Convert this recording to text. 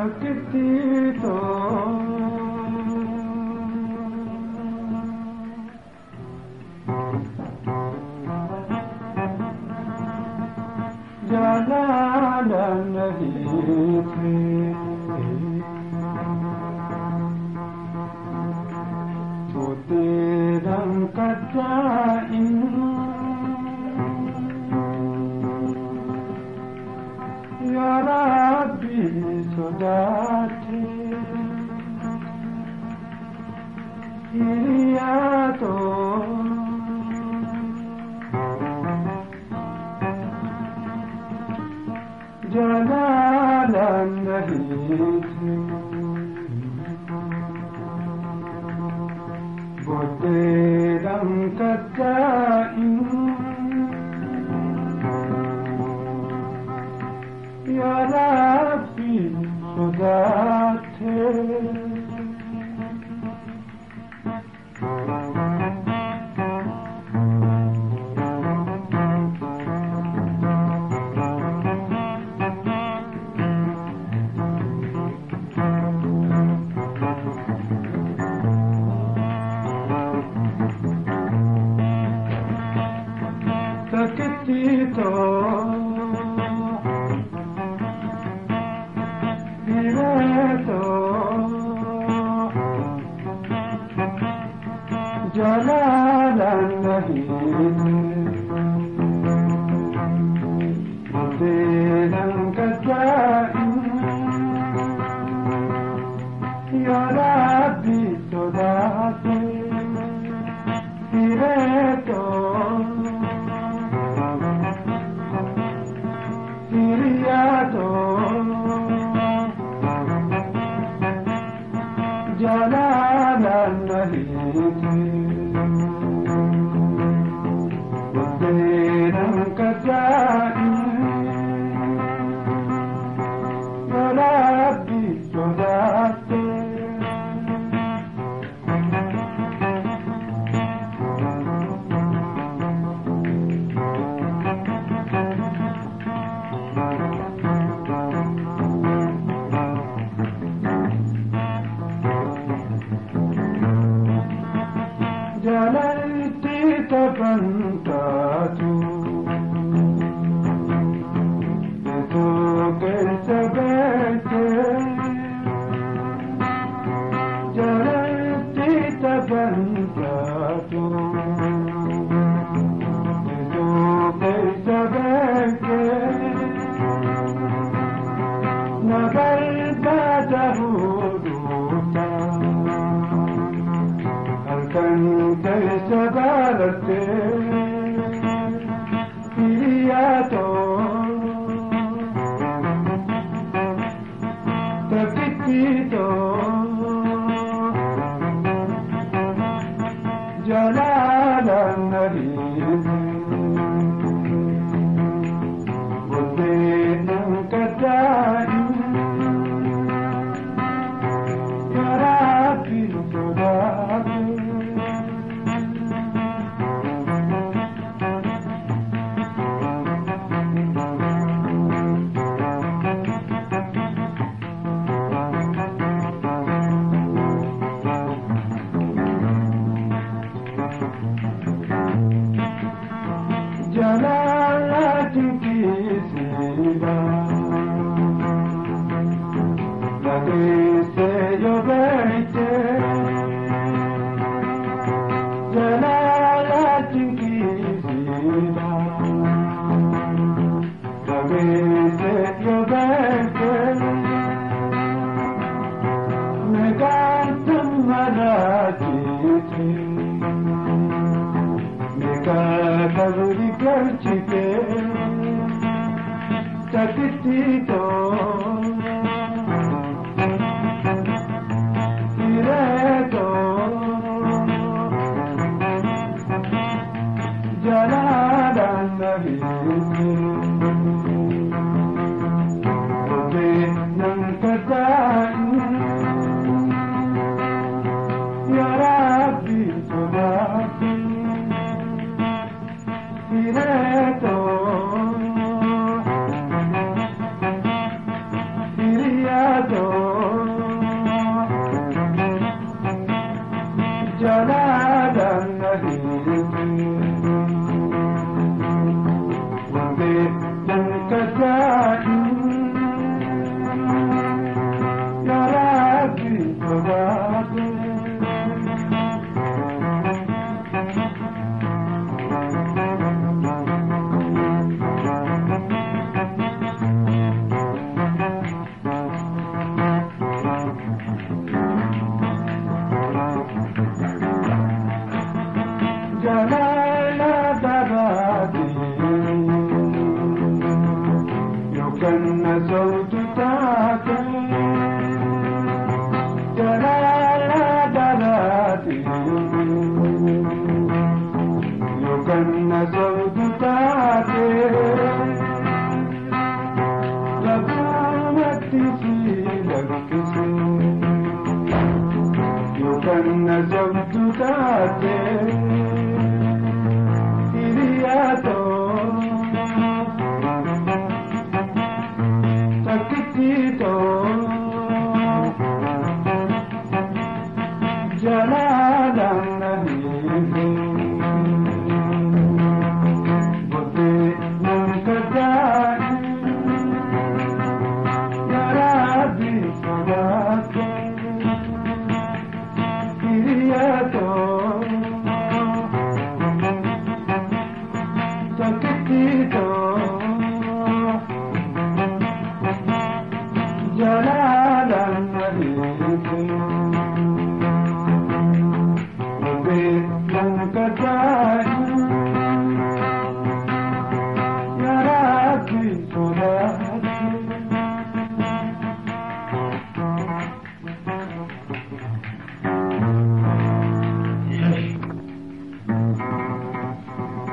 Sakitito Jana nahi thi Chote rang katain Ya Rabbi sodate Hiriyato Jalalan nahi thi Bote rang katain Ya Rabbi sodate Sakitito Direto Jalalan nahi Mutirang katain Ya Rabbi sodate Direto Hiriyato Jalalan nahi thi Boterang katain Ya Rabbi sodate Jalanti tapantatu Itu kesabete Jalanti tapantatu Itu kesabete Nagal badahuduta Alkan kesabarte Hiriyato Sakitito Jalalan nahi Bote nang katain Ya Rabbi sodate Jalalati kisiba Lagi se yo veite Jalalati kisiba Lagi se yo veite Megantum marajiti Kavuri karchite Sakitito Direto Jalalan nahi Bote nang katain Ya Rabbi sodate Direto Yo can